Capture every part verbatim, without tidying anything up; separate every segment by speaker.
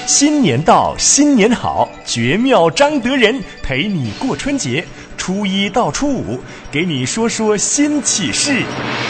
Speaker 1: 新年到，新年好，绝妙张德仁陪你过春节，初一到初五，给你说说新启示。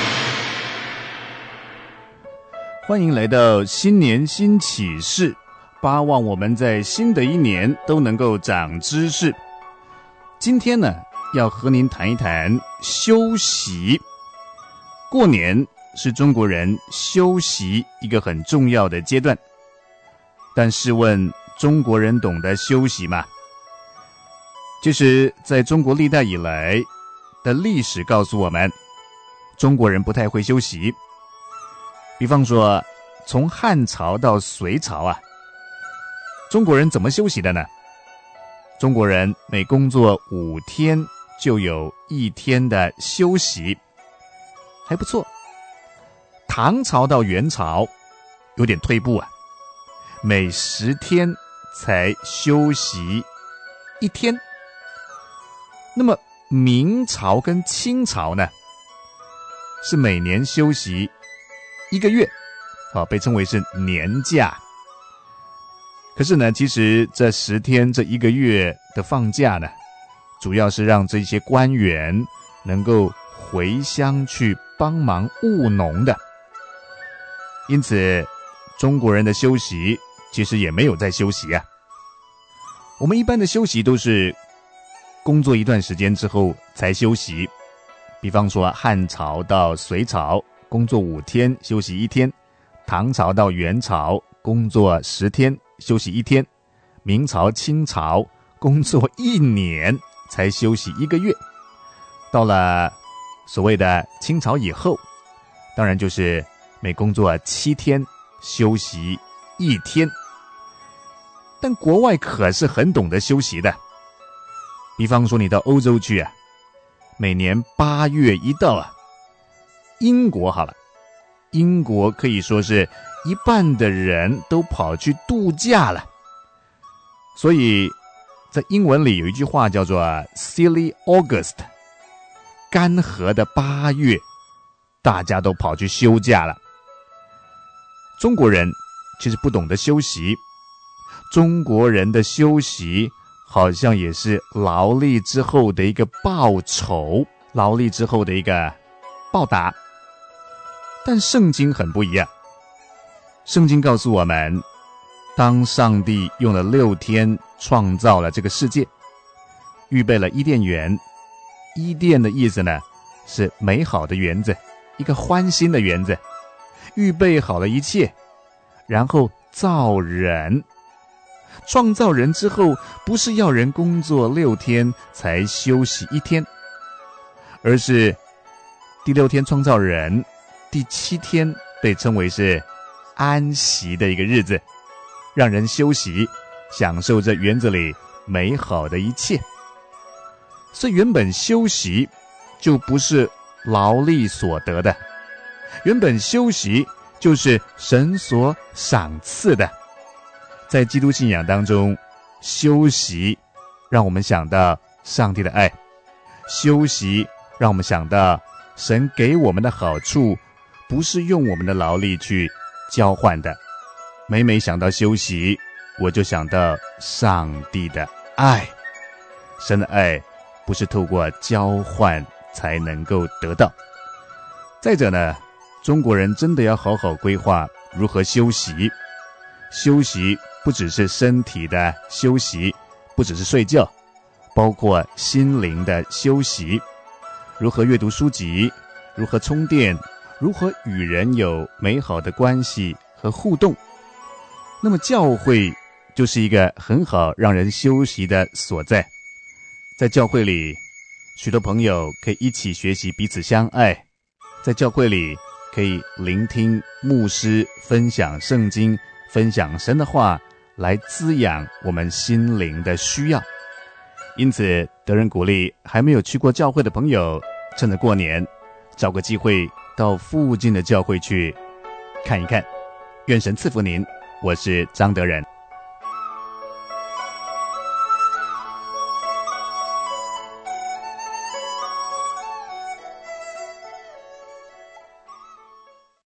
Speaker 2: 欢迎来到新年新启示，巴望我们在新的一年都能够长知识。今天呢，要和您谈一谈休息。过年是中国人休息一个很重要的阶段，但试问中国人懂得休息吗？其实在中国历代以来的历史告诉我们，中国人不太会休息。比方说从汉朝到隋朝啊，中国人怎么休息的呢？中国人每工作五天就有一天的休息，还不错。唐朝到元朝有点退步啊，每十天才休息一天。那么明朝跟清朝呢，是每年休息一个月，啊，被称为是年假。可是呢，其实这十天这一个月的放假呢，主要是让这些官员能够回乡去帮忙务农的。因此中国人的休息其实也没有在休息啊。我们一般的休息都是工作一段时间之后才休息，比方说汉朝到隋朝工作五天休息一天，唐朝到元朝工作十天休息一天，明朝清朝工作一年才休息一个月。到了所谓的清朝以后，当然就是每工作七天休息一天。但国外可是很懂得休息的，比方说你到欧洲去啊，每年八月一到啊，英国好了，英国可以说是一半的人都跑去度假了。所以在英文里有一句话叫做 Silly August， 干涸的八月，大家都跑去休假了。中国人其实不懂得休息，中国人的休息好像也是劳力之后的一个报酬，劳力之后的一个报答。但圣经很不一样，圣经告诉我们，当上帝用了六天创造了这个世界，预备了伊甸园，伊甸的意思呢，是美好的园子，一个欢欣的园子，预备好了一切，然后造人。创造人之后，不是要人工作六天才休息一天，而是第六天创造人，第七天被称为是安息的一个日子，让人休息，享受这园子里美好的一切。所以原本休息就不是劳力所得的，原本休息就是神所赏赐的。在基督信仰当中，休息让我们想到上帝的爱，休息让我们想到神给我们的好处不是用我们的劳力去交换的。每每想到休息，我就想到上帝的爱。神的爱不是透过交换才能够得到。再者呢，中国人真的要好好规划如何休息。休息不只是身体的休息，不只是睡觉，包括心灵的休息。如何阅读书籍，如何充电，如何与人有美好的关系和互动。那么教会就是一个很好让人休息的所在。在教会里，许多朋友可以一起学习彼此相爱，在教会里可以聆听牧师分享圣经，分享神的话，来滋养我们心灵的需要。因此德仁鼓励还没有去过教会的朋友，趁着过年找个机会到附近的教会去看一看。愿神赐福您，我是张德仁。